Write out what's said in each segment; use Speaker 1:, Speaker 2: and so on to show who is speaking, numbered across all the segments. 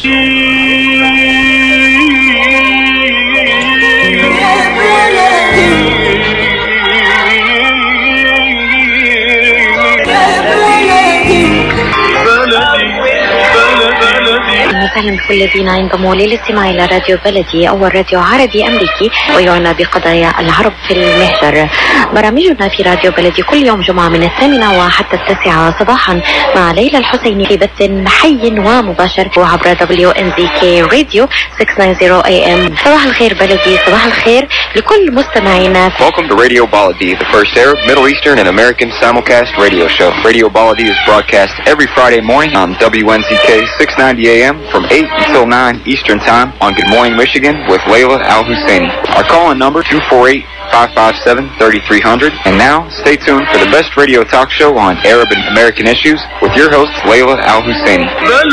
Speaker 1: وسهلا بكل الذين ينضموا للاستماع إلى راديو بلدي، أول راديو عربي أمريكي ويعنى بقضايا العرب في المهجر. برامجنا في راديو بلدي كل يوم جمعة من 8 وحتى 9 صباحا مع ليلى الحسيني في بث حي ومباشر وعبر WNZK راديو 690 AM. صباح الخير بلدي، صباح الخير لكل مستمعينا.
Speaker 2: Welcome to Radio Baladi, the first Arab, Middle Eastern and American simulcast radio show. Radio Baladi is broadcast every Friday morning on WNZK 690 AM from 8 until 9 Eastern Time on Good Morning Michigan with Layla Al-Husseini. Our call-in number 248-557-3300. And now, stay tuned for the best radio talk show on Arab and American issues with your host, Layla Al-Husseini.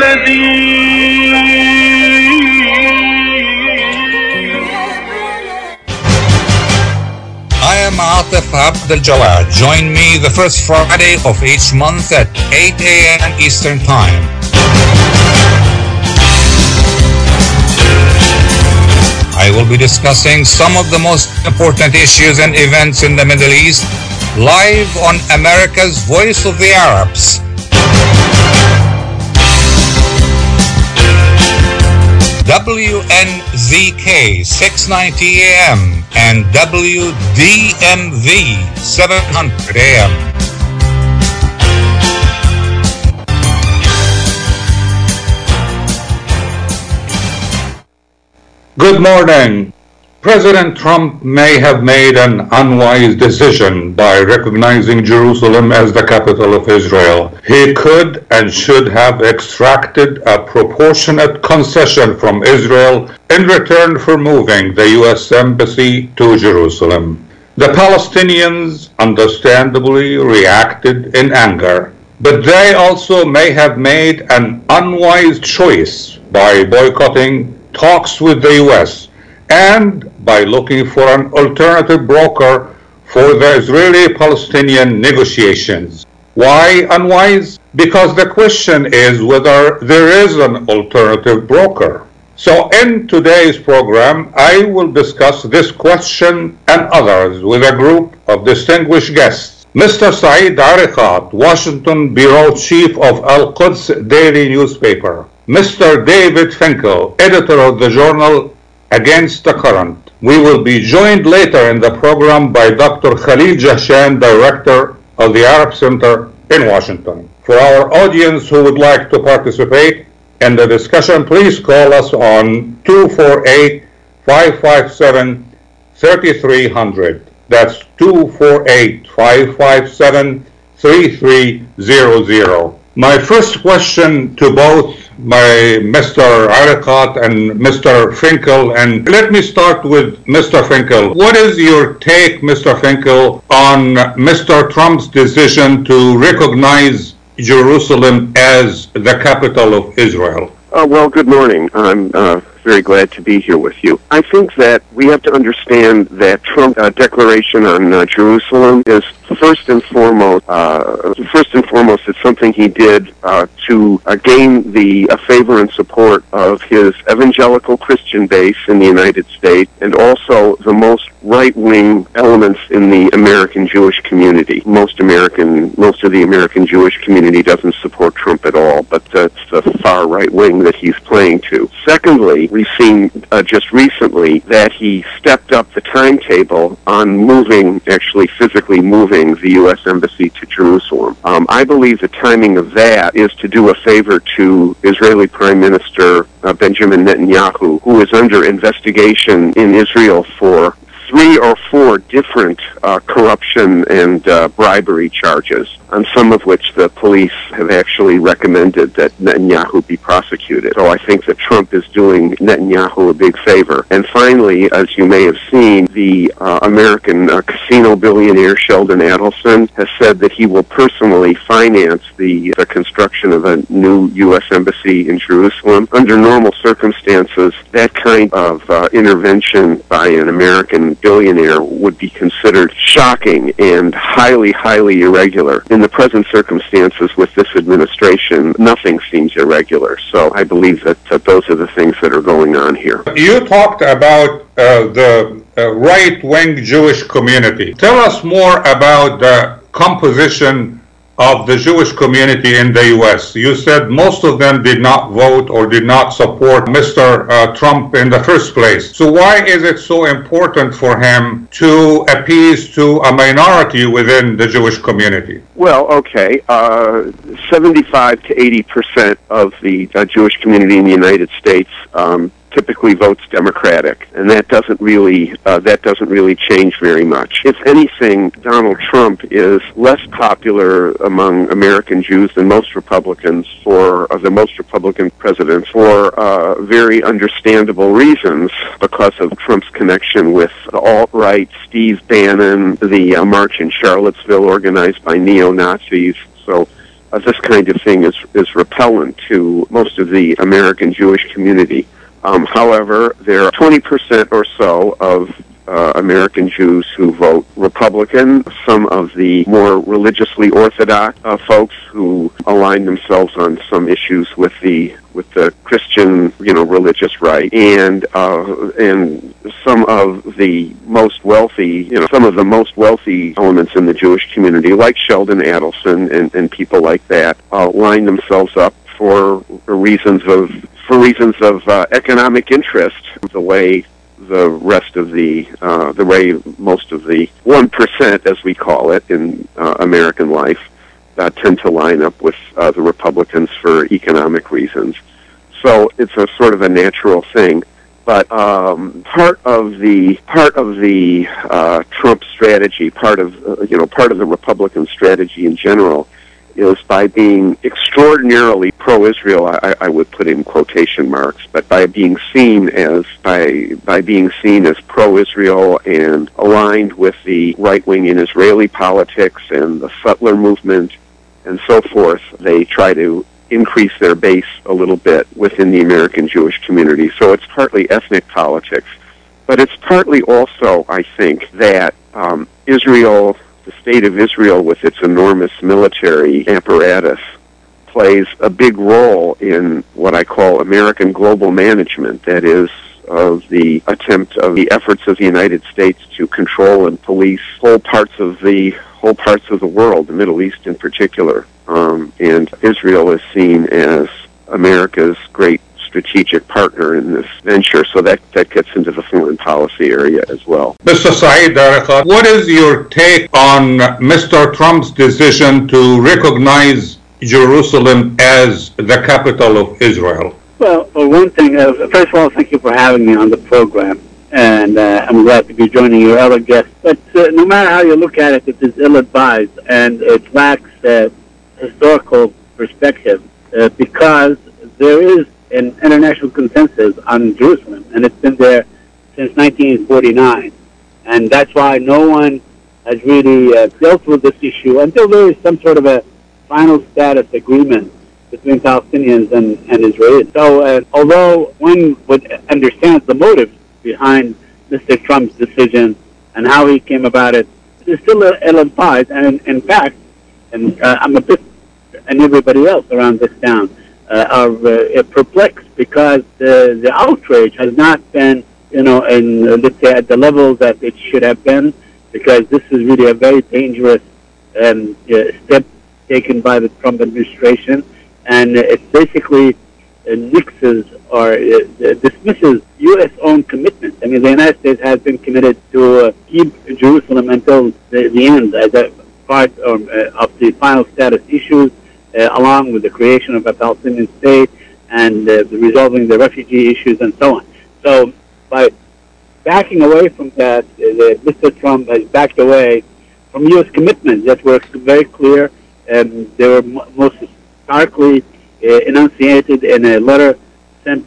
Speaker 3: I am Atif Abdel Jawad. Join me the first Friday of each month at 8 a.m. Eastern Time. I will be discussing some of the most important issues and events in the Middle East live on America's Voice of the Arabs. WNZK 690 AM and WDMV 700 AM.
Speaker 4: Good morning. President Trump may have made an unwise decision by recognizing Jerusalem as the capital of Israel. He could and should have extracted a proportionate concession from Israel in return for moving the U.S. Embassy to Jerusalem. The Palestinians understandably reacted in anger, but they also may have made an unwise choice by boycotting talks with the U.S. and by looking for an alternative broker for the Israeli-Palestinian negotiations. Why unwise? Because the question is whether there is an alternative broker. So in today's program, I will discuss this question and others with a group of distinguished guests. Mr. Saeed Ariqat, Washington Bureau Chief of Al-Quds Daily Newspaper. Mr. David Finkel, editor of the journal Against the Current. We will be joined later in the program by Dr. Khalil Jahshan, director of the Arab Center in Washington. For our audience who would like to participate in the discussion, please call us on 248-557-3300. That's 248-557-3300. My first question to both Mr. Ariqat and Mr. Finkel, and let me start with Mr. Finkel. What is your take, Mr. Finkel, on Mr. Trump's decision to recognize Jerusalem as the capital of Israel?
Speaker 5: Well, good morning. I'm very glad to be here with you. I think that we have to understand that Trump's declaration on Jerusalem is first and foremost, it's something he did to gain the favor and support of his evangelical Christian base in the United States, and also the most right-wing elements in the American Jewish community. Most of the American Jewish community doesn't support Trump at all, but it's the far right wing that he's playing to. Secondly, we've seen just recently that he stepped up the timetable on actually physically moving the U.S. Embassy to Jerusalem. I believe the timing of that is to do a favor to Israeli Prime Minister Benjamin Netanyahu, who is under investigation in Israel for 3 or 4 different corruption and bribery charges, on some of which the police have actually recommended that Netanyahu be prosecuted. So I think that Trump is doing Netanyahu a big favor. And finally, as you may have seen, the American casino billionaire Sheldon Adelson has said that he will personally finance the construction of a new U.S. embassy in Jerusalem. Under normal circumstances, that kind of intervention by an American billionaire would be considered shocking and highly, highly irregular. In in the present circumstances with this administration, nothing seems irregular. So I believe that those are the things that are going on here.
Speaker 4: You talked about the right-wing Jewish community. Tell us more about the composition of the Jewish community in the U.S. You said most of them did not vote or did not support Mr. Trump in the first place. So why is it so important for him to appease to a minority within the Jewish community?
Speaker 5: Well, okay, 75 to 80% of the Jewish community in the United States typically votes Democratic, and that doesn't really change very much. If anything, Donald Trump is less popular among American Jews than most Republicans the most Republican presidents for very understandable reasons, because of Trump's connection with the alt-right, Steve Bannon, the march in Charlottesville organized by neo-Nazis. So this kind of thing is repellent to most of the American Jewish community. However, there are 20% or so of American Jews who vote Republican. Some of the more religiously orthodox folks who align themselves on some issues with the Christian, religious right, and some of the most wealthy, elements in the Jewish community, like Sheldon Adelson and people like that, line themselves up for reasons of economic interest, the way most of the 1%, as we call it in American life, tend to line up with the Republicans for economic reasons. So it's a sort of a natural thing. But part of the Trump strategy, part of the Republican strategy in general, is by being extraordinarily pro-Israel. I would put in quotation marks, but by being seen as pro-Israel and aligned with the right wing in Israeli politics and the settler movement and so forth, they try to increase their base a little bit within the American Jewish community. So it's partly ethnic politics, but it's partly also, I think, that Israel, the state of Israel with its enormous military apparatus, plays a big role in what I call American global management, that is, of the efforts of the United States to control and police whole parts of the world, the Middle East in particular. And Israel is seen as America's great strategic partner in this venture, so that gets into the foreign policy area as well.
Speaker 4: Mr. Saeed Erekat, what is your take on Mr. Trump's decision to recognize Jerusalem as the capital of Israel?
Speaker 6: Well, for one thing, first of all, thank you for having me on the program, and I'm glad to be joining your other guests. But no matter how you look at it, it is ill-advised, and it lacks historical perspective, because there is an international consensus on Jerusalem, and it's been there since 1949. And that's why no one has really dealt with this issue until there is some sort of a final status agreement between Palestinians and Israelis. So although one would understand the motive behind Mr. Trump's decision and how he came about it, it's still ill-advised. And in fact, I'm a bit, and everybody else around this town, are perplexed because the outrage has not been, let's say, at the level that it should have been, because this is really a very dangerous step taken by the Trump administration, and it basically nixes or dismisses U.S.-owned commitments. I mean, the United States has been committed to keep Jerusalem until the end as a part of the final status issues, along with the creation of a Palestinian state and resolving the refugee issues and so on. So by backing away from that, Mr. Trump has backed away from U.S. commitments that were very clear, and they were most starkly enunciated in a letter sent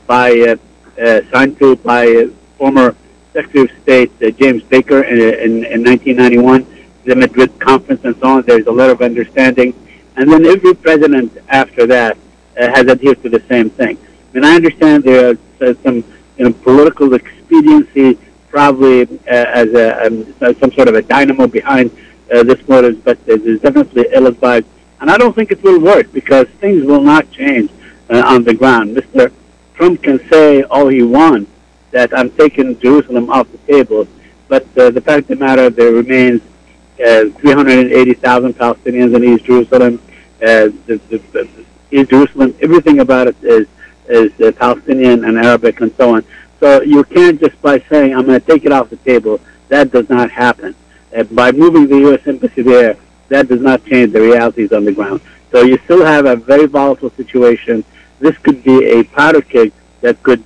Speaker 6: signed to by former Secretary of State James Baker in 1991, the Madrid conference and so on. There's a letter of understanding. And then every president after that has adhered to the same thing. I mean, I understand there are some political expediency, probably as some sort of a dynamo behind this motive, but it is definitely ill-advised. And I don't think it will work because things will not change on the ground. Mr. Trump can say all he wants, that I'm taking Jerusalem off the table, but the fact of the matter, there remains 380,000 Palestinians in East Jerusalem. East Jerusalem, everything about it is Palestinian and Arabic and so on. So you can't just by saying, I'm going to take it off the table, that does not happen. By moving the U.S. Embassy there, that does not change the realities on the ground. So you still have a very volatile situation. This could be a powder keg that could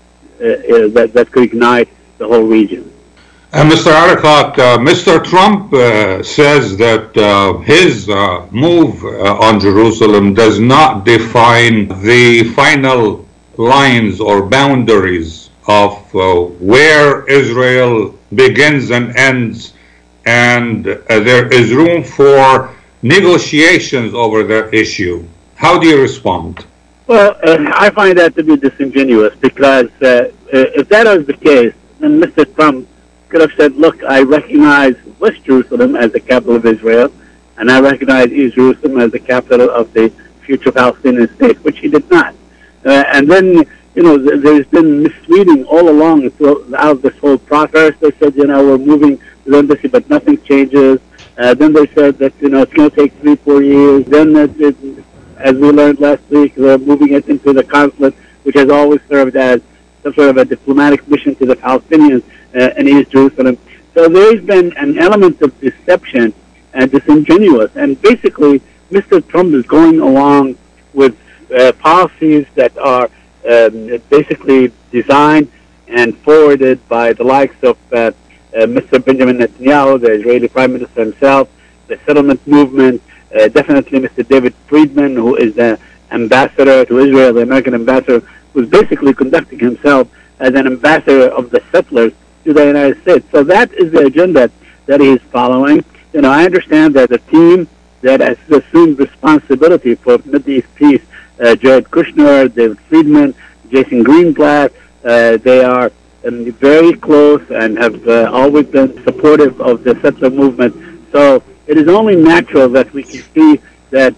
Speaker 6: ignite the whole region.
Speaker 4: And Mr. Arafat, Mr. Trump says that his move on Jerusalem does not define the final lines or boundaries of where Israel begins and ends, and there is room for negotiations over that issue. How do you respond?
Speaker 6: Well, I find that to be disingenuous because if that is the case, then Mr. Trump could have said, look, I recognize West Jerusalem as the capital of Israel, and I recognize East Jerusalem as the capital of the future Palestinian state, which he did not. And then, there's been misleading all along throughout this whole process. They said, we're moving to the embassy, but nothing changes. Then they said that, it's going to take 3-4 years. Then, as we learned last week, they're moving it into the consulate, which has always served as some sort of a diplomatic mission to the Palestinians in East Jerusalem. So there's been an element of deception and disingenuous. And basically, Mr. Trump is going along with policies that are basically designed and forwarded by the likes of Mr. Benjamin Netanyahu, the Israeli Prime Minister himself, the settlement movement, definitely Mr. David Friedman, who is the ambassador to Israel, the American ambassador, who's basically conducting himself as an ambassador of the settlers to the United States. So that is the agenda that he is following. I understand that the team that has assumed responsibility for Middle East peace, Jared Kushner, David Friedman, Jason Greenblatt, they are very close and have always been supportive of the settler movement. So it is only natural that we can see that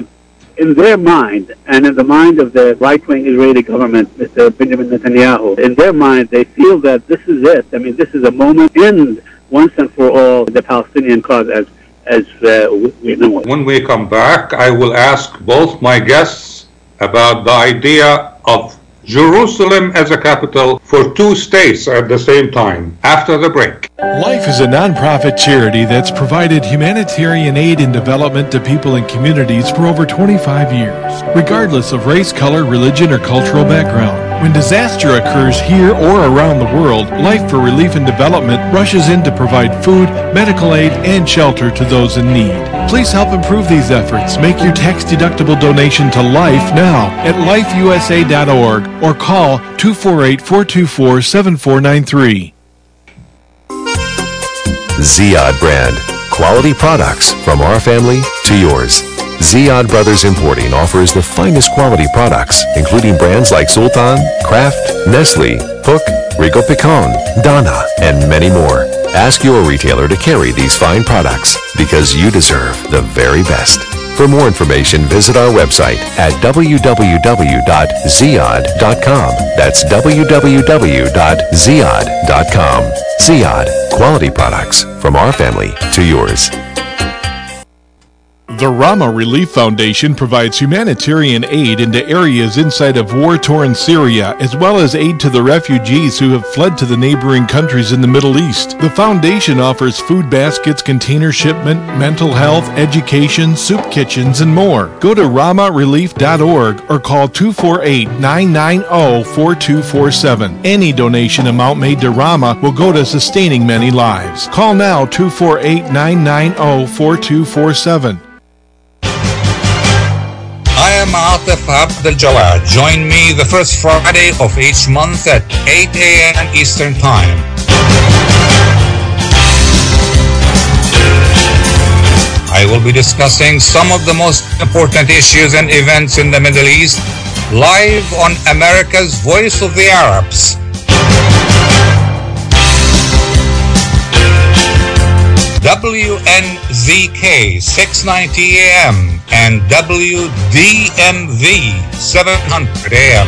Speaker 6: in their mind and in the mind of the right-wing Israeli government, Mr. Benjamin Netanyahu, in their mind, they feel that this is it. I mean, this is a moment in once and for all the Palestinian cause as we know it.
Speaker 4: When we come back, I will ask both my guests about the idea of Jerusalem as a capital for two states at the same time, after the break.
Speaker 7: Life is a nonprofit charity that's provided humanitarian aid and development to people and communities for over 25 years, regardless of race, color, religion, or cultural background. When disaster occurs here or around the world, Life for Relief and Development rushes in to provide food, medical aid, and shelter to those in need. Please help improve these efforts. Make your tax-deductible donation to Life now at lifeusa.org or call 248-424-7493.
Speaker 8: Ziyad brand. Quality products from our family to yours. Ziyad Brothers Importing offers the finest quality products, including brands like Sultan, Kraft, Nestle, Hook, Rico Picon, Donna, and many more. Ask your retailer to carry these fine products because you deserve the very best. For more information, visit our website at www.ziyad.com. That's www.ziyad.com. Ziyad, quality products from our family to yours.
Speaker 7: The Rama Relief Foundation provides humanitarian aid into areas inside of war-torn Syria, as well as aid to the refugees who have fled to the neighboring countries in the Middle East. The foundation offers food baskets, container shipment, mental health, education, soup kitchens, and more. Go to ramarelief.org or call 248-990-4247. Any donation amount made to Rama will go to sustaining many lives. Call now 248-990-4247.
Speaker 3: I am Atif Abdel Jawad. Join me the first Friday of each month at 8 a.m. Eastern Time. I will be discussing some of the most important issues and events in the Middle East live on America's Voice of the Arabs. WNZK 690 AM and WDMV 700 AM.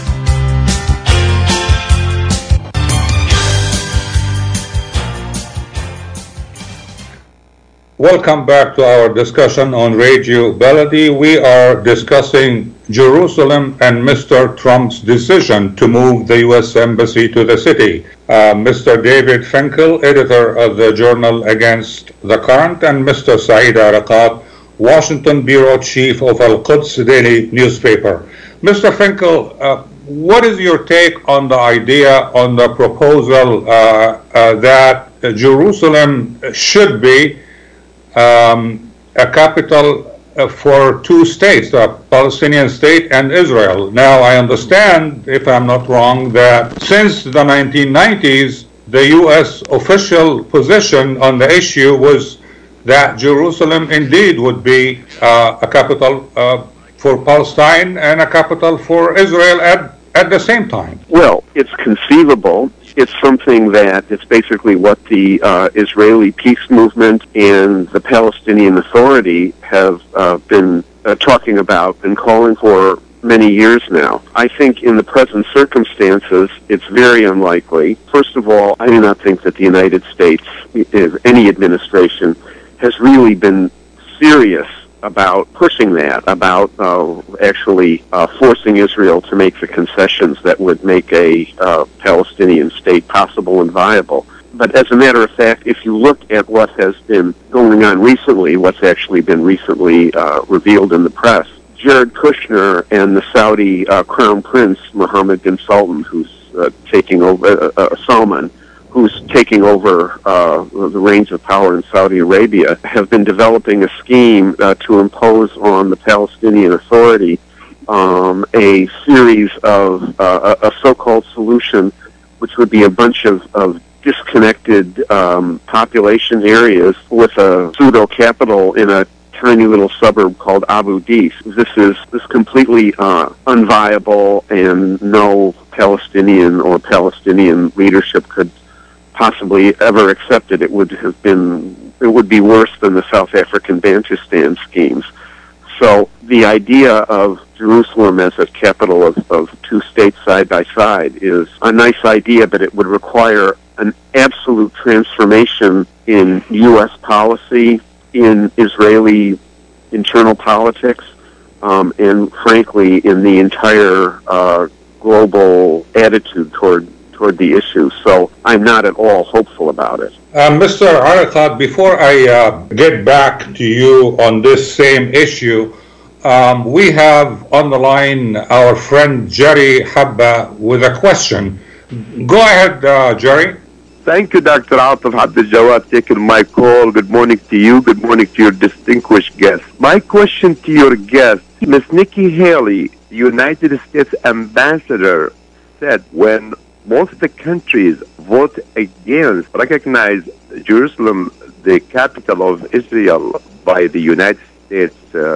Speaker 4: Welcome back to our discussion on Radio Baladi. We are discussing Jerusalem and Mr. Trump's decision to move the U.S. Embassy to the city. Mr. David Finkel, editor of the Journal Against the Current, and Mr. Saeed Ariqat, Washington Bureau Chief of Al-Quds Daily newspaper. Mr. Finkel, what is your take on the idea, on the proposal that Jerusalem should be a capital for two states, a Palestinian state and Israel? Now, I understand, if I'm not wrong, that since the 1990s, the U.S. official position on the issue was that Jerusalem indeed would be a capital for Palestine and a capital for Israel at the same time.
Speaker 5: Well, it's conceivable. It's something that it's basically what the Israeli peace movement and the Palestinian Authority have been talking about and calling for many years now. I think in the present circumstances, it's very unlikely. First of all, I do not think that the United States, any administration, has really been serious about pushing that, about actually forcing Israel to make the concessions that would make a Palestinian state possible and viable. But as a matter of fact, if you look at what has been going on recently, what's actually been recently revealed in the press, Jared Kushner and the Saudi Crown Prince, Mohammed bin Sultan, who's taking over, Salman, who's taking over the reins of power in Saudi Arabia, have been developing a scheme to impose on the Palestinian Authority a series of a so-called solution, which would be a bunch of disconnected population areas with a pseudo-capital in a tiny little suburb called Abu Dis. This is completely unviable, and no Palestinian or Palestinian leadership could possibly ever accepted. It would be worse than the South African Bantustan schemes. So the idea of Jerusalem as a capital of two states side by side is a nice idea, but it would require an absolute transformation in U.S. policy, in Israeli internal politics, and frankly in the entire global attitude toward the issue. So I'm not at all hopeful about it.
Speaker 4: Mr. Ariqat, before I get back to you on this same issue, we have on the line our friend Jerry Habba with a question. Go ahead, Jerry.
Speaker 9: Thank you, Dr. Atif Abdel-Jawad, taking my call. Good morning to you. Good morning to your distinguished guest. My question to your guest, Ms. Nikki Haley, the United States ambassador, said when most of the countries vote against recognize Jerusalem, the capital of Israel, by the United States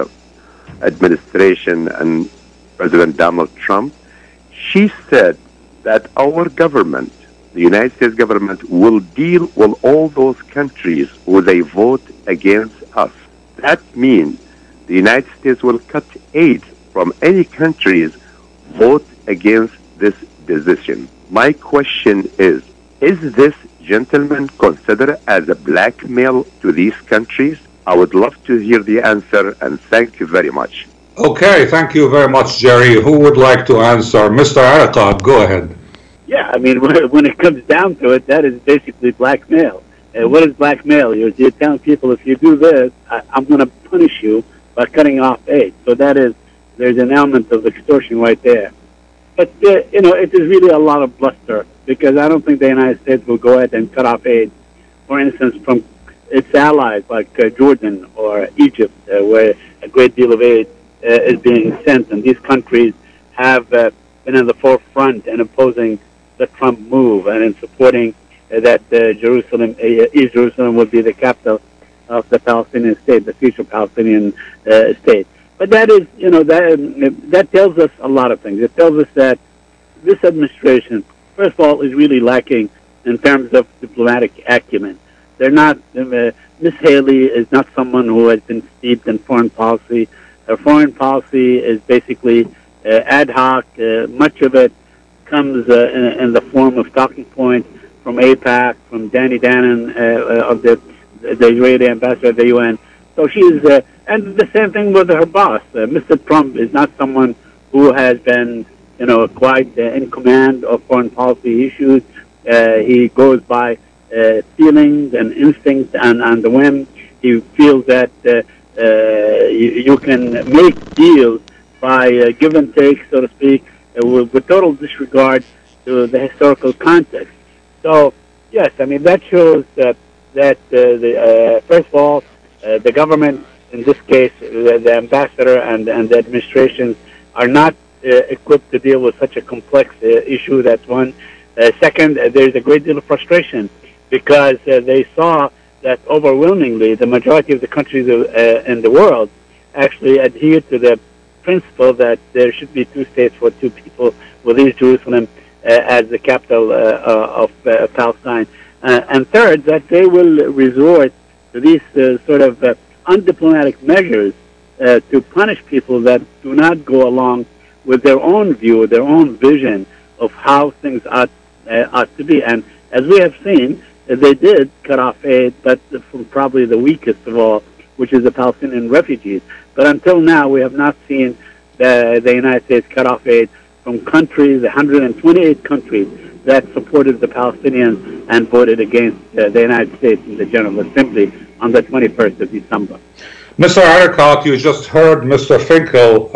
Speaker 9: administration and President Donald Trump, she said that our government, the United States government, will deal with all those countries who they vote against us. That means the United States will cut aid from any countries vote against this decision. My question is this, gentlemen, considered as a blackmail to these countries? I would love to hear the answer, and thank you very much.
Speaker 4: Okay, thank you very much, Jerry. Who would like to answer? Mr. Ariqat, go ahead.
Speaker 6: Yeah, I mean, when it comes down to it, that is basically blackmail. What is blackmail? You're telling people, if you do this, I'm going to punish you by cutting off aid. So there's an element of extortion right there. But, it is really a lot of bluster, because I don't think the United States will go ahead and cut off aid, for instance, from its allies like Jordan or Egypt, where a great deal of aid is being sent. And these countries have been in the forefront in opposing the Trump move and in supporting that East Jerusalem would be the capital of the Palestinian state, the future Palestinian state. But that is, that tells us a lot of things. It tells us that this administration, first of all, is really lacking in terms of diplomatic acumen. They're not. Miss Haley is not someone who has been steeped in foreign policy. Her foreign policy is basically ad hoc. Much of it comes in the form of talking points from AIPAC, from Danny Danon of the Israeli ambassador at the UN. So she's, and the same thing with her boss. Mr. Trump is not someone who has been, quite in command of foreign policy issues. He goes by feelings and instincts and on the whim. He feels that you can make deals by give and take, so to speak, with total disregard to the historical context. So, yes, I mean, that shows that first of all, the government, in this case, the ambassador and the administration, are not equipped to deal with such a complex issue. That's one. Second, there's a great deal of frustration because they saw that overwhelmingly the majority of the countries in the world actually adhere to the principle that there should be two states for two people, with East Jerusalem as the capital of Palestine. And third, that they will resort to these sort of undiplomatic measures to punish people that do not go along with their own view, their own vision of how things ought to be. And as we have seen, they did cut off aid, but from probably the weakest of all, which is the Palestinian refugees. But until now, we have not seen the United States cut off aid from countries, 128 countries that supported the Palestinians and voted against the United States in the General Assembly on the 21st of December.
Speaker 4: Mr. Arikat, you just heard Mr. Finkel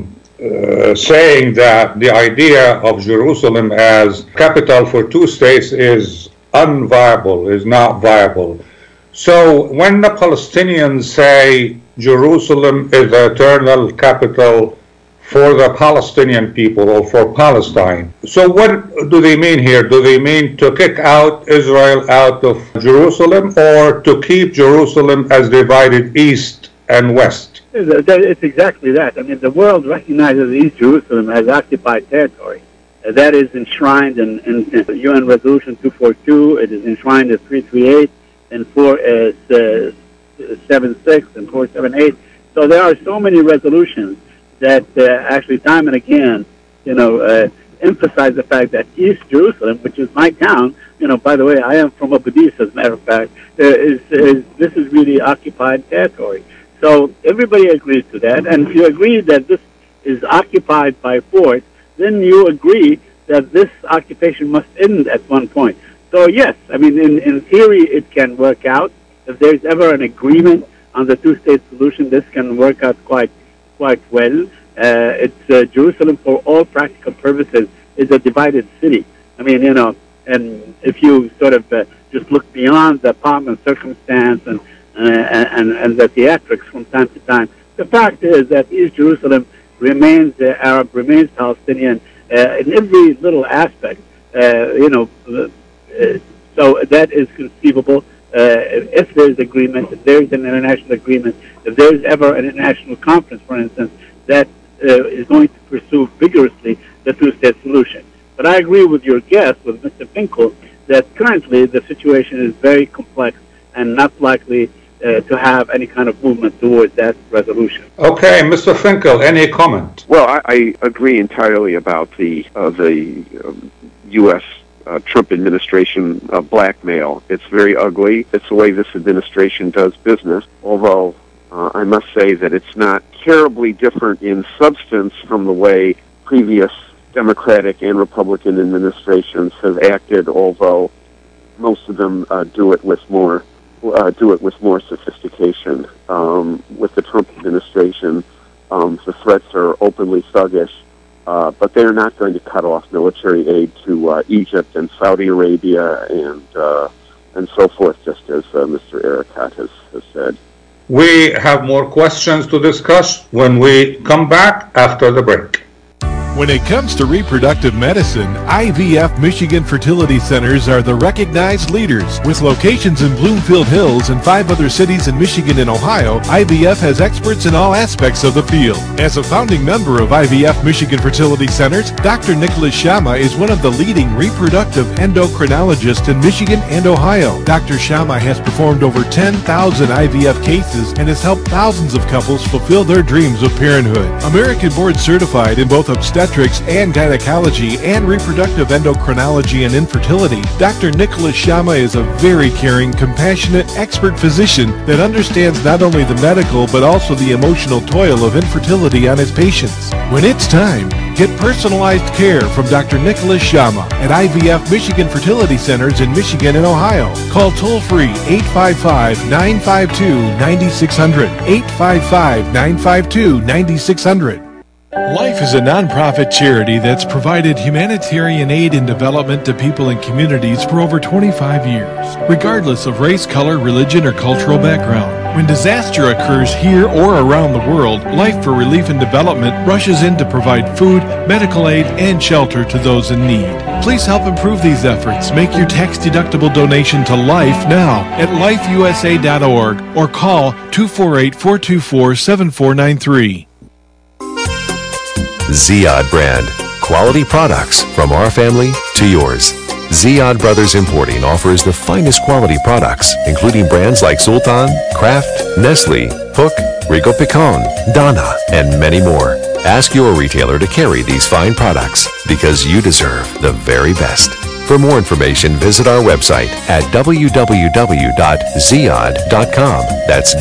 Speaker 4: saying that the idea of Jerusalem as capital for two states is unviable, is not viable. So when the Palestinians say Jerusalem is the eternal capital for the Palestinian people or for Palestine, so what do they mean here? Do they mean to kick out Israel out of Jerusalem, or to keep Jerusalem as divided east and west?
Speaker 6: It's exactly that. I mean, the world recognizes East Jerusalem as occupied territory. That is enshrined in UN Resolution 242. It is enshrined in 338 and 476 and 478. So there are so many resolutions that actually time and again, emphasize the fact that East Jerusalem, which is my town, by the way, I am from Abu Dis, as a matter of fact, this is really occupied territory. So everybody agrees to that, and if you agree that this is occupied by force, then you agree that this occupation must end at one point. So yes, I mean, in theory, it can work out. If there's ever an agreement on the two-state solution, this can work out quite well. It's Jerusalem, for all practical purposes, is a divided city. I mean, and if you sort of just look beyond the pomp and circumstance and the theatrics from time to time, the fact is that East Jerusalem remains Arab, remains Palestinian in every little aspect. So that is conceivable. If there's agreement, if there's an international agreement, if there's ever an international conference, for instance, that is going to pursue vigorously the two-state solution. But I agree with your guest, with Mr. Finkel, that currently the situation is very complex and not likely to have any kind of movement towards that resolution.
Speaker 4: Okay, Mr. Finkel, any comment?
Speaker 5: Well, I agree entirely about the U.S. Trump administration blackmail. It's very ugly. It's the way this administration does business, although I must say that it's not terribly different in substance from the way previous Democratic and Republican administrations have acted, although most of them do it with more sophistication. With the Trump administration, the threats are openly thuggish, but they're not going to cut off military aid to Egypt and Saudi Arabia and so forth, just as Mr. Arikat has said.
Speaker 4: We have more questions to discuss when we come back after the break.
Speaker 7: When it comes to reproductive medicine, IVF Michigan Fertility Centers are the recognized leaders. With locations in Bloomfield Hills and 5 other cities in Michigan and Ohio, IVF has experts in all aspects of the field. As a founding member of IVF Michigan Fertility Centers, Dr. Nicholas Shama is one of the leading reproductive endocrinologists in Michigan and Ohio. Dr. Shama has performed over 10,000 IVF cases and has helped thousands of couples fulfill their dreams of parenthood. American board certified in both obstetrics and gynecology and reproductive endocrinology and infertility, Dr. Nicholas Shama is a very caring, compassionate, expert physician that understands not only the medical but also the emotional toil of infertility on his patients. When it's time, get personalized care from Dr. Nicholas Shama at IVF Michigan Fertility Centers in Michigan and Ohio. Call toll-free 855-952-9600, 855-952-9600. Life is a nonprofit charity that's provided humanitarian aid and development to people and communities for over 25 years, regardless of race, color, religion, or cultural background. When disaster occurs here or around the world, Life for Relief and Development rushes in to provide food, medical aid, and shelter to those in need. Please help improve these efforts. Make your tax-deductible donation to Life now at lifeusa.org or call 248-424-7493.
Speaker 8: Ziyad brand. Quality products from our family to yours. Ziyad Brothers Importing offers the finest quality products, including brands like Sultan, Kraft, Nestle, Hook, Rico Picon, Donna, and many more. Ask your retailer to carry these fine products because you deserve the very best. For more information, visit our website at www.ziyad.com. That's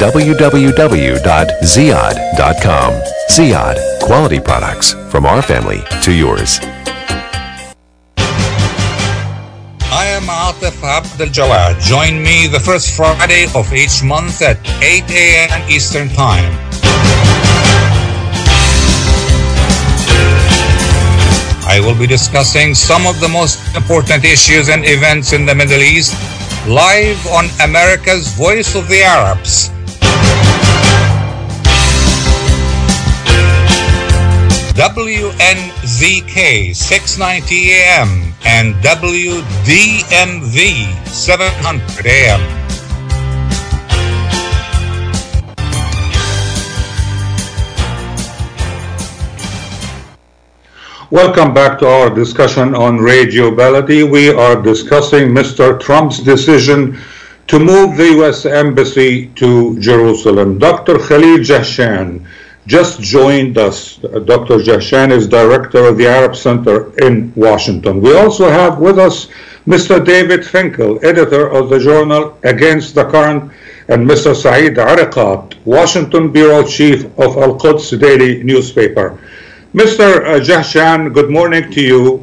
Speaker 8: www.ziyad.com. Ziyad, quality products from our family to yours.
Speaker 3: I am Atif Abdel-Jawad. Join me the first Friday of each month at 8 a.m. Eastern Time. I will be discussing some of the most important issues and events in the Middle East live on America's Voice of the Arabs. WNZK 690 AM and WDMV 700 AM.
Speaker 4: Welcome back to our discussion on Radio Baladi. We are discussing Mr. Trump's decision to move the U.S. Embassy to Jerusalem. Dr. Khalil Jahshan just joined us. Dr. Jahshan is director of the Arab Center in Washington. We also have with us Mr. David Finkel, editor of the journal Against the Current, and Mr. Saeed Ariqat, Washington bureau chief of Al-Quds daily newspaper. Mr. Jahshan, good morning to you.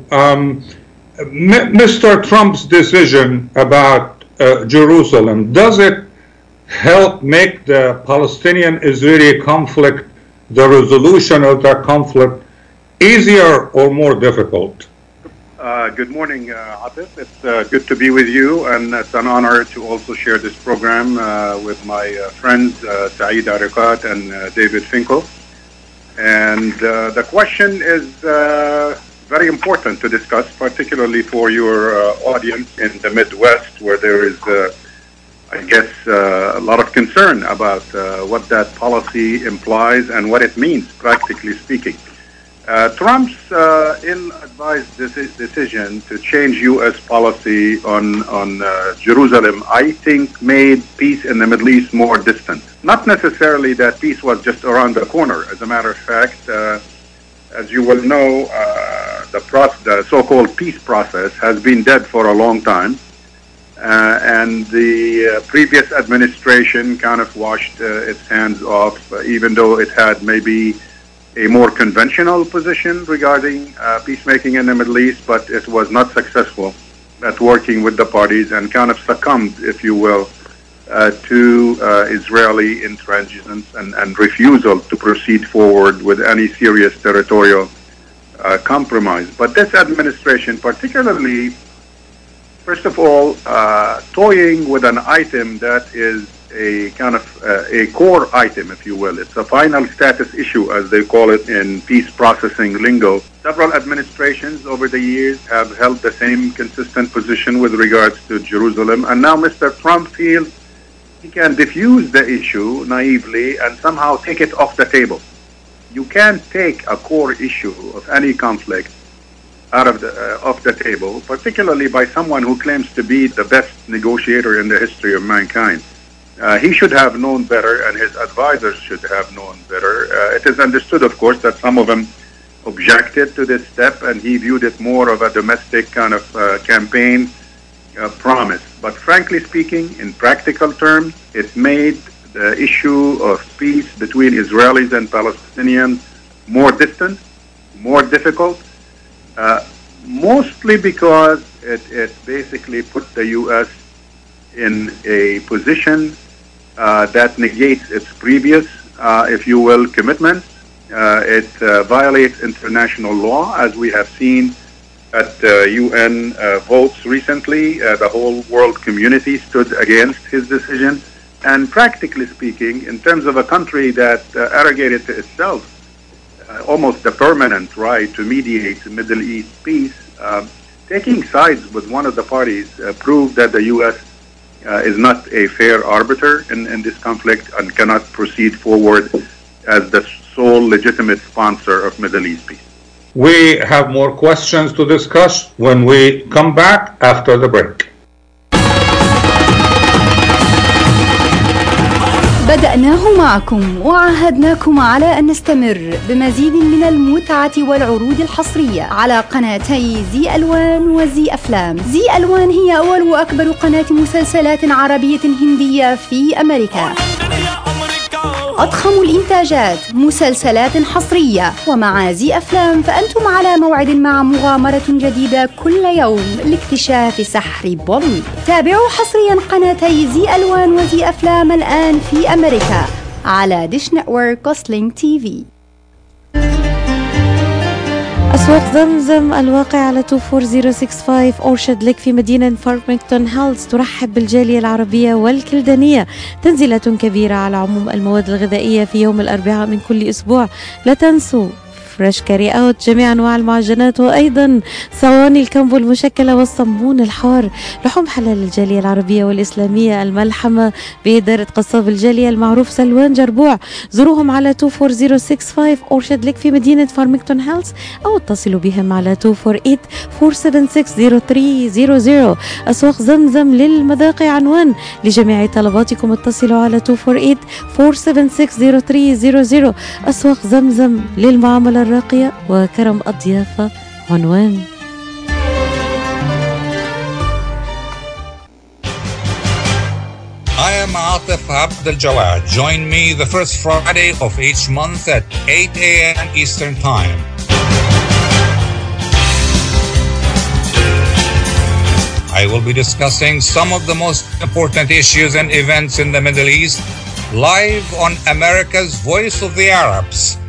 Speaker 4: Mr. Trump's decision about Jerusalem, does it help make the Palestinian-Israeli conflict, the resolution of that conflict, easier or more difficult?
Speaker 10: Good morning, Atif. It's good to be with you, and it's an honor to also share this program with my friends Saeed Ariqat and David Finkel. And the question is very important to discuss, particularly for your audience in the Midwest, where there is, I guess, a lot of concern about what that policy implies and what it means, practically speaking. Trump's ill-advised decision to change U.S. policy on Jerusalem, I think, made peace in the Middle East more distant. Not necessarily that peace was just around the corner. As a matter of fact, as you well know, the so-called peace process has been dead for a long time. And the previous administration kind of washed its hands off, even though it had maybe a more conventional position regarding peacemaking in the Middle East, but it was not successful at working with the parties and kind of succumbed, if you will, to Israeli intransigence and refusal to proceed forward with any serious territorial compromise. But this administration, particularly, first of all, toying with an item that is a kind of a core item, if you will. It's a final status issue, as they call it in peace processing lingo. Several administrations over the years have held the same consistent position with regards to Jerusalem, and now Mr. Trump feels he can diffuse the issue naively and somehow take it off the table. You can't take a core issue of any conflict out of off the table, particularly by someone who claims to be the best negotiator in the history of mankind. He should have known better, and his advisors should have known better. It is understood, of course, that some of them objected to this step, and he viewed it more of a domestic kind of campaign promise. But frankly speaking, in practical terms, it made the issue of peace between Israelis and Palestinians more distant, more difficult, mostly because it basically put the U.S. in a position that negates its previous, if you will, commitments. It violates international law, as we have seen at UN votes recently. The whole world community stood against his decision. And practically speaking, in terms of a country that arrogated to itself almost the permanent right to mediate Middle East peace, taking sides with one of the parties proved that the U.S. Is not a fair arbiter in this conflict and cannot proceed forward as the sole legitimate sponsor of Middle East peace.
Speaker 4: We have more questions to discuss when we come back after the break.
Speaker 11: بدأناه معكم وعاهدناكم على أن نستمر بمزيد من المتعة والعروض الحصرية على قناتي زي ألوان وزي أفلام. زي ألوان هي أول وأكبر قناة مسلسلات عربية هندية في أمريكا. أضخم الإنتاجات، مسلسلات حصرية، ومع زي أفلام فأنتم على موعد مع مغامرة جديدة كل يوم لاكتشاف سحر بوليوود. تابعوا حصريا قناتي زي ألوان وزي أفلام الآن في أمريكا على ديش نتورك وسلينج تي في.
Speaker 12: أسواق زمزم الواقع على 24065 أورشارد ليك في مدينة فارمينغتون هيلز ترحب بالجالية العربية والكلدانية. تنزيلات كبيرة على عموم المواد الغذائية في يوم الأربعاء من كل أسبوع. لا تنسوا فريش كاري أوت، جميع أنواع المعجنات، وأيضا صواني الكمبو المشكلة والصمون الحار. لحوم حلال الجالية العربية والإسلامية، الملحمة بإدارة قصاب الجالية المعروف سلوان جربوع. زوروهم على 24065 أورشارد ليك في مدينة فارمينغتون هيلز، أو اتصلوا بهم على 248-476-0300. أسواق زمزم للمذاق عنوان لجميع طلباتكم، اتصلوا على 248-476-0300. أسواق زمزم للمعاملة الراقية وكرم الضيافة عنوان.
Speaker 3: I am Atif Abdel Jawad. Join me the first Friday of each month at 8 a.m. Eastern Time. I will be discussing some of the most important issues and events in the Middle East live on America's Voice of the Arabs.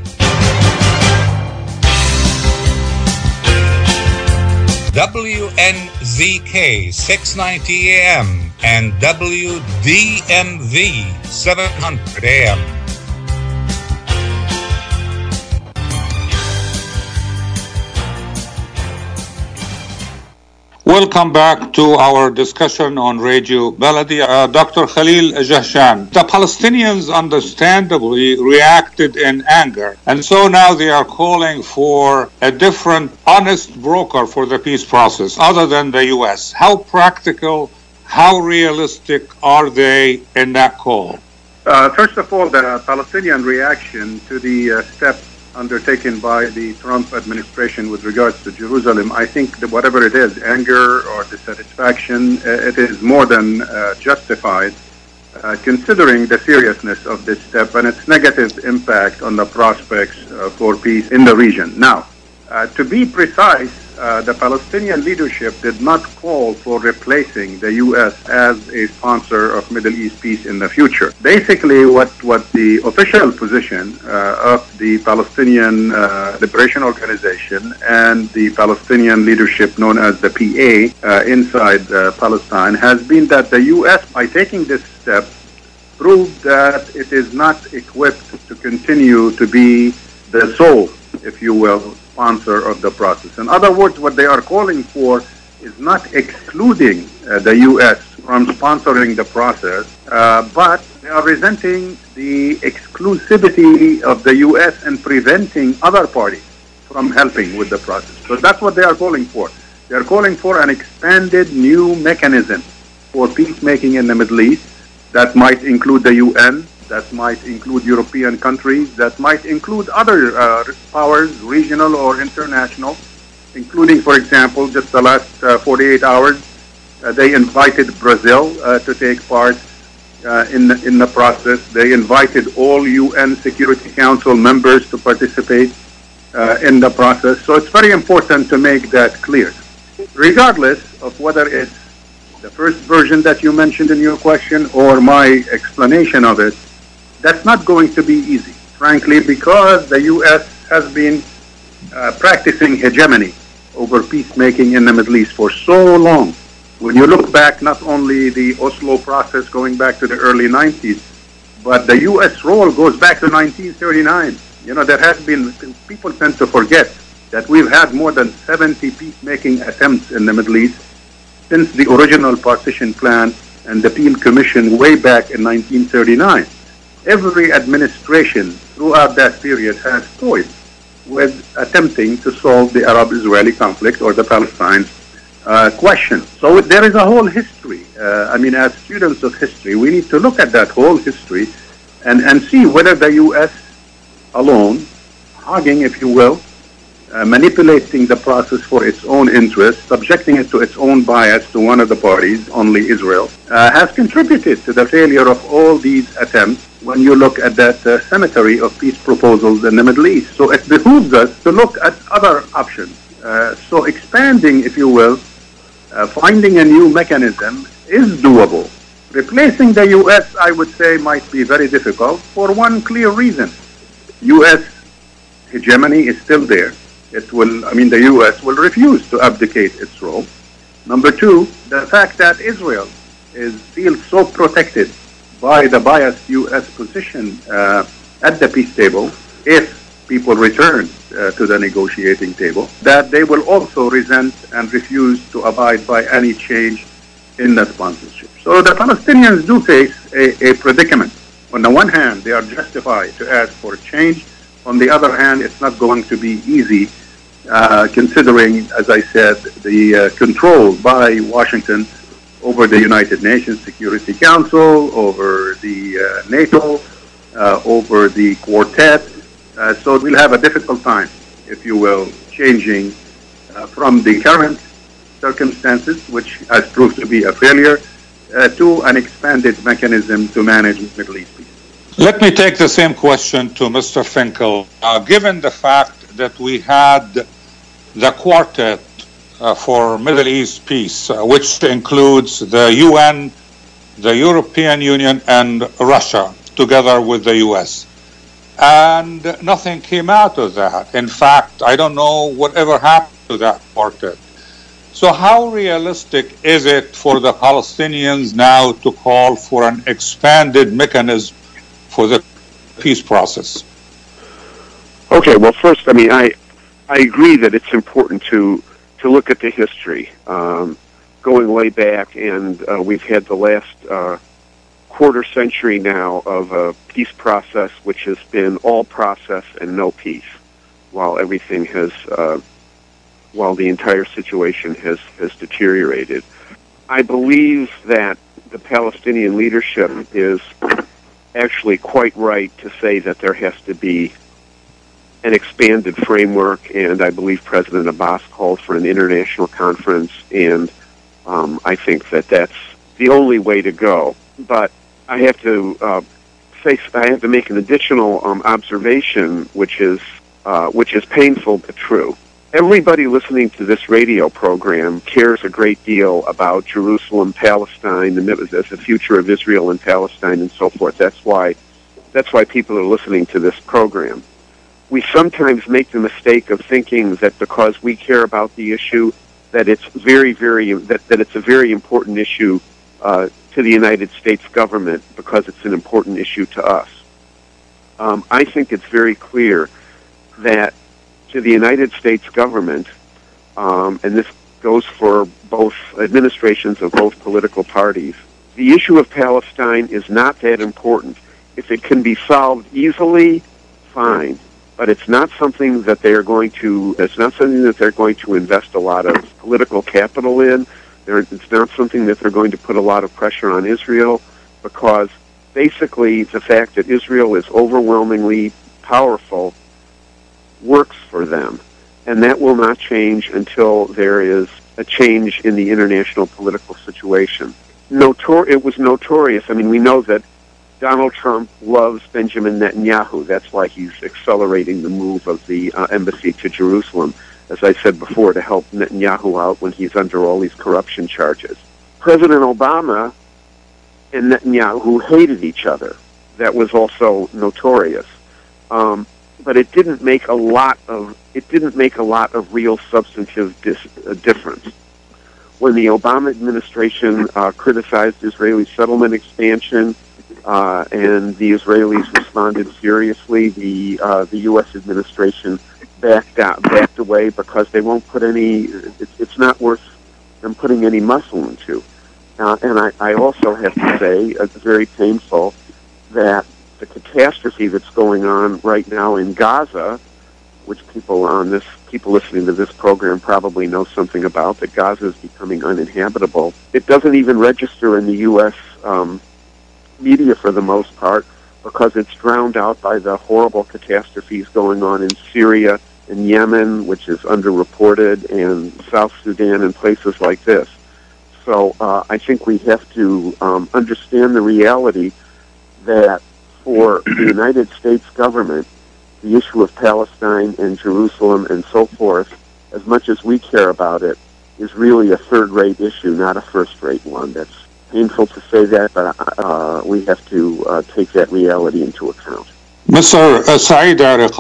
Speaker 3: WNZK 690 AM and WDMV 700 AM.
Speaker 4: Welcome back to our discussion on Radio Baladi. Dr. Khalil Jahshan. The Palestinians understandably reacted in anger, and so now they are calling for a different, honest broker for the peace process other than the U.S. How practical, how realistic are they in that call?
Speaker 10: First of all, the Palestinian reaction to the steps undertaken by the Trump administration with regards to Jerusalem, I think that whatever it is, anger or dissatisfaction, it is more than justified, considering the seriousness of this step and its negative impact on the prospects for peace in the region. Now, to be precise, the Palestinian leadership did not call for replacing the U.S. as a sponsor of Middle East peace in the future. Basically, what the official position of the Palestinian Liberation Organization and the Palestinian leadership known as the PA inside Palestine has been that the U.S., by taking this step, proved that it is not equipped to continue to be the sole, if you will, sponsor of the process. In other words, what they are calling for is not excluding the U.S. from sponsoring the process, but they are resenting the exclusivity of the U.S. and preventing other parties from helping with the process. So that's what they are calling for. They are calling for an expanded new mechanism for peacemaking in the Middle East that might include the UN, that might include European countries, that might include other powers, regional or international, including, for example, just the last 48 hours, they invited Brazil to take part in the process. They invited all UN Security Council members to participate in the process. So it's very important to make that clear. Regardless of whether it's the first version that you mentioned in your question or my explanation of it, that's not going to be easy, frankly, because the U.S. has been practicing hegemony over peacemaking in the Middle East for so long. When you look back, not only the Oslo process going back to the early 90s, but the U.S. role goes back to 1939. You know, there has been, people tend to forget that we've had more than 70 peacemaking attempts in the Middle East since the original partition plan and the Peel Commission way back in 1939. Every administration throughout that period has toyed with attempting to solve the Arab-Israeli conflict or the Palestine question. So there is a whole history. As students of history, we need to look at that whole history and see whether the U.S. alone, hogging, if you will, manipulating the process for its own interest, subjecting it to its own bias to one of the parties, only Israel, has contributed to the failure of all these attempts when you look at that cemetery of peace proposals in the Middle East. So it behooves us to look at other options. So expanding, if you will, finding a new mechanism is doable. Replacing the U.S., I would say, might be very difficult for one clear reason. U.S. hegemony is still there. The U.S. will refuse to abdicate its role. Number two, the fact that Israel feels so protected by the biased U.S. position at the peace table, if people return to the negotiating table, that they will also resent and refuse to abide by any change in the sponsorship. So the Palestinians do face a predicament. On the one hand, they are justified to ask for change. On the other hand, it's not going to be easy, considering, as I said, the control by Washington over the United Nations Security Council, over the NATO, over the Quartet. So we'll have a difficult time, if you will, changing from the current circumstances, which has proved to be a failure, to an expanded mechanism to manage Middle East peace.
Speaker 3: Let me take the same question to Mr. Finkel. Given the fact that we had the Quartet for Middle East peace, which includes the UN, the European Union, and Russia, together with the US, and nothing came out of that. In fact, I don't know whatever happened to that quartet. So how realistic is it for the Palestinians now to call for an expanded mechanism for the peace process?
Speaker 5: Okay, well, first, I agree that it's important to look at the history, going way back, and we've had the last quarter century now of a peace process which has been all process and no peace, while everything has, while the entire situation has deteriorated. I believe that the Palestinian leadership is actually quite right to say that there has to be an expanded framework, and I believe President Abbas called for an international conference, and I think that that's the only way to go. But I have to make an additional observation, which is painful but true. Everybody listening to this radio program cares a great deal about Jerusalem, Palestine, the future of Israel and Palestine, and so forth. That's why people are listening to this program. We sometimes make the mistake of thinking that because we care about the issue, that it's it's a very important issue to the United States government because it's an important issue to us. I think it's very clear that to the United States government, and this goes for both administrations of both political parties, the issue of Palestine is not that important. If it can be solved easily, fine. But it's not something that they're going to invest a lot of political capital in. It's not something that they're going to put a lot of pressure on Israel, because basically the fact that Israel is overwhelmingly powerful works for them. And that will not change until there is a change in the international political situation. It was notorious. I mean, we know that Donald Trump loves Benjamin Netanyahu. That's why he's accelerating the move of the embassy to Jerusalem, as I said before, to help Netanyahu out when he's under all these corruption charges. President Obama and Netanyahu hated each other. That was also notorious. But it didn't make a lot of real substantive difference. When the Obama administration criticized Israeli settlement expansion, and the Israelis responded seriously, the U.S. administration backed away because they won't put any. It's not worth them putting any muscle into. And I also have to say, it's very painful that the catastrophe that's going on right now in Gaza, which people listening to this program probably know something about, that Gaza is becoming uninhabitable. It doesn't even register in the U.S. Media for the most part, because it's drowned out by the horrible catastrophes going on in Syria and Yemen, which is underreported, and South Sudan and places like this. So I think we have to understand the reality that for the United States government, the issue of Palestine and Jerusalem and so forth, as much as we care about it, is really a third-rate issue, not a first-rate one. That's painful to say that, but we have to take that reality into account.
Speaker 3: Mr. Saeed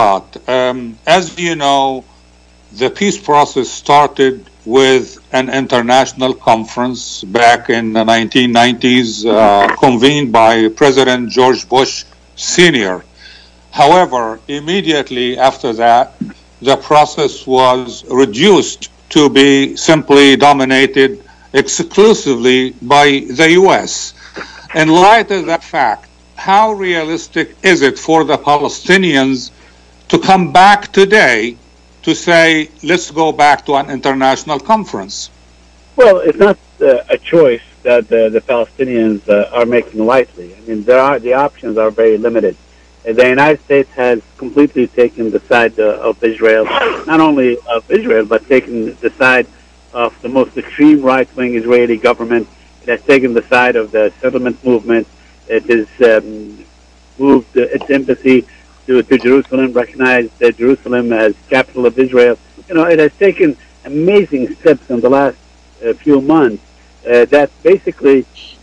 Speaker 3: Ariqat, as you know, the peace process started with an international conference back in the 1990s, convened by President George Bush Sr. However, immediately after that, the process was reduced to be simply dominated exclusively by the U.S. In light of that fact, how realistic is it for the Palestinians to come back today to say, let's go back to an international conference?
Speaker 6: Well, it's not a choice that the Palestinians are making lightly. I mean, the options are very limited. The United States has completely taken the side of Israel, not only of Israel, but taken the side of the most extreme right-wing Israeli government. It has taken the side of the settlement movement. It has moved its embassy to Jerusalem, recognized Jerusalem as capital of Israel. You know, it has taken amazing steps in the last few months that basically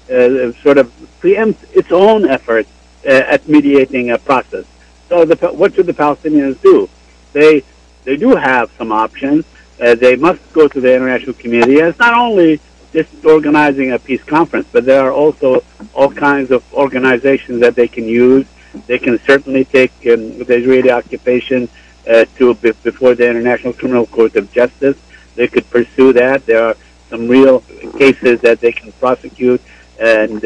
Speaker 6: sort of preempts its own efforts at mediating a process. So what should the Palestinians do? They do have some options. They must go to the international community. It's not only just organizing a peace conference, but there are also all kinds of organizations that they can use. They can certainly take the Israeli occupation before the International Criminal Court of Justice. They could pursue that. There are some real cases that they can prosecute, and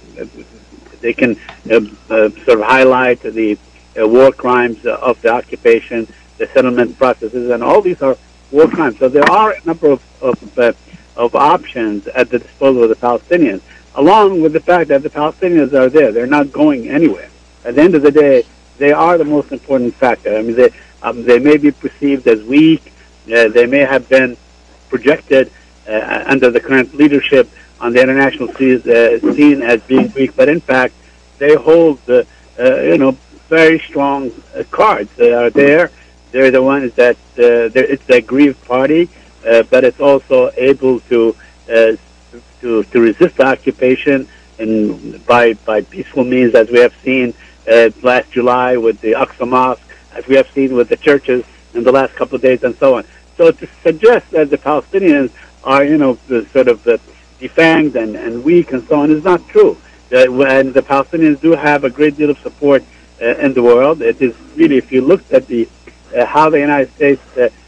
Speaker 6: they can sort of highlight the war crimes of the occupation, the settlement processes, and all these are war crimes. So there are a number of options at the disposal of the Palestinians, along with the fact that the Palestinians are there. They're not going anywhere. At the end of the day, they are the most important factor. I mean, they may be perceived as weak. They may have been projected under the current leadership on the international scene as being weak, but in fact, they hold very strong cards. They are there. They're the ones that it's a aggrieved party, but it's also able to resist the occupation and by peaceful means, as we have seen last July with the Aqsa Mosque, as we have seen with the churches in the last couple of days, and so on. So to suggest that the Palestinians are, sort of defanged and weak and so on is not true. And the Palestinians do have a great deal of support in the world. It is really, if you looked at the how the United States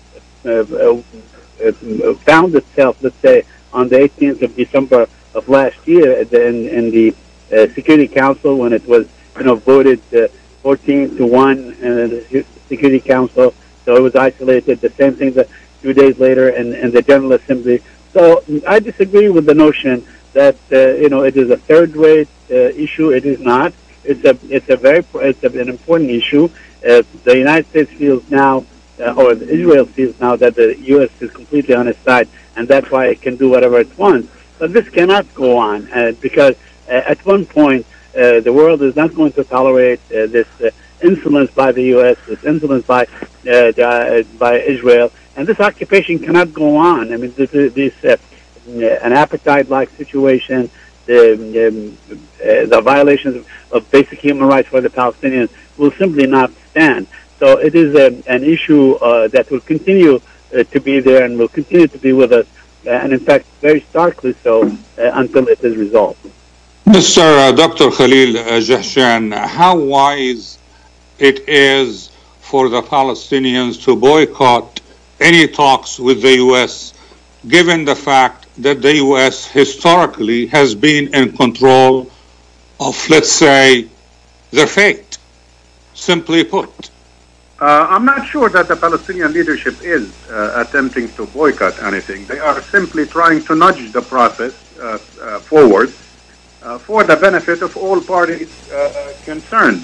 Speaker 6: found itself, let's say, on the 18th of December of last year in the Security Council, when it was, voted 14-1 in the Security Council. So it was isolated. The same thing that 2 days later in the General Assembly. So I disagree with the notion that it is a third-rate issue. It is not. It's an important issue. The United States feels now, or Israel feels now, that the U.S. is completely on its side, and that's why it can do whatever it wants. But this cannot go on because at one point the world is not going to tolerate this insolence by the U.S., this insolence by Israel, and this occupation cannot go on. I mean, this an apartheid-like situation, the violations of basic human rights for the Palestinians will simply not stand. So it is an issue that will continue to be there and will continue to be with us, and in fact, very starkly so until it is resolved.
Speaker 3: Mr. Dr. Khalil Jahshan, how wise it is for the Palestinians to boycott any talks with the U.S., given the fact that the U.S. historically has been in control of, let's say, their fate, simply put?
Speaker 10: I'm not sure that the Palestinian leadership is attempting to boycott anything. They are simply trying to nudge the process forward for the benefit of all parties concerned.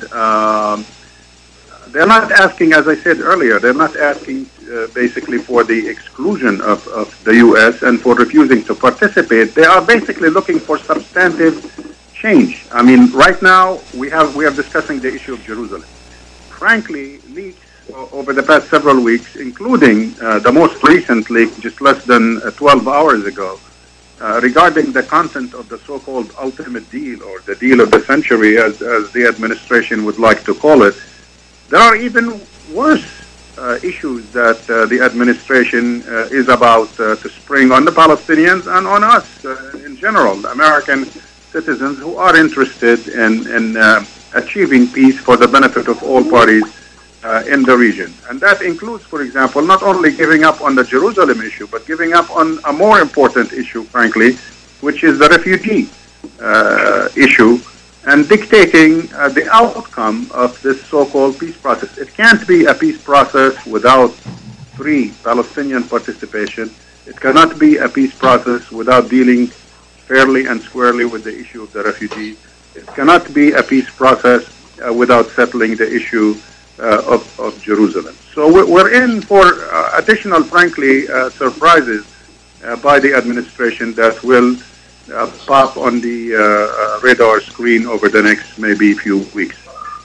Speaker 10: They're not asking, as I said earlier, they're not asking basically for the exclusion of the U.S. and for refusing to participate. They are basically looking for substantive change. I mean, right now we are discussing the issue of Jerusalem. Frankly, leaks over the past several weeks, including the most recent leak just less than 12 hours ago, regarding the content of the so-called ultimate deal, or the deal of the century, as the administration would like to call it. There are even worse issues that the administration is about to spring on the Palestinians and on us in general, American citizens who are interested in achieving peace for the benefit of all parties in the region. And that includes, for example, not only giving up on the Jerusalem issue, but giving up on a more important issue, frankly, which is the refugee issue, and dictating the outcome of this so-called peace process. It can't be a peace process without free Palestinian participation. It cannot be a peace process without dealing fairly and squarely with the issue of the refugee. It cannot be a peace process without settling the issue of Jerusalem. So we're in for additional, frankly, surprises by the administration that will pop on the radar screen over the next maybe few weeks.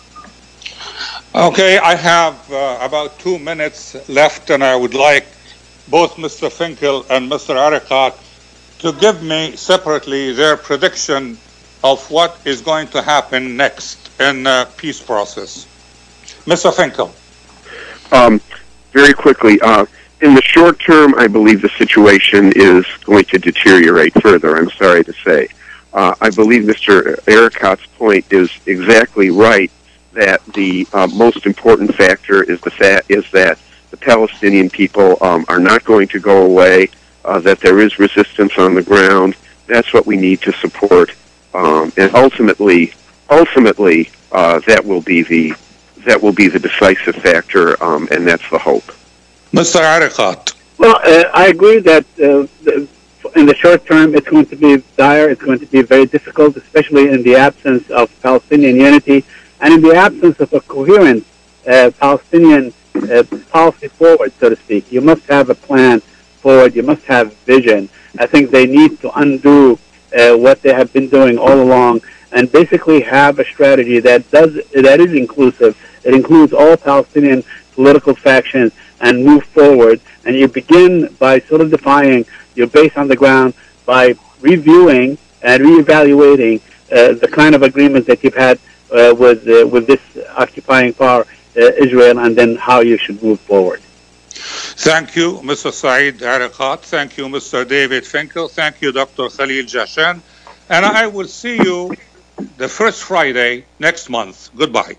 Speaker 3: Okay, I have about 2 minutes left, and I would like both Mr. Finkel and Mr. Arikat to give me separately their prediction of what is going to happen next in the peace process. Mr. Finkel.
Speaker 5: Very quickly, in the short term, I believe the situation is going to deteriorate further, I'm sorry to say. I believe Mr. Arikat's point is exactly right, that the most important factor is that the Palestinian people are not going to go away, that there is resistance on the ground. That's what we need to support. And ultimately, that will be the decisive factor, and that's the hope.
Speaker 3: Mr. Arikat.
Speaker 6: Well, I agree that in the short term it's going to be dire, it's going to be very difficult, especially in the absence of Palestinian unity and in the absence of a coherent Palestinian policy forward, so to speak. You must have a plan forward, you must have vision. I think they need to undo what they have been doing all along and basically have a strategy that is inclusive. It includes all Palestinian political factions and move forward. And you begin by solidifying your base on the ground by reviewing and reevaluating the kind of agreement that you've had with this occupying power, Israel, and then how you should move forward.
Speaker 3: Thank you, Mr. Saeed Arikat. Thank you, Mr. David Finkel. Thank you, Dr. Khalil Jahshan. And I will see you the first Friday next month. Goodbye.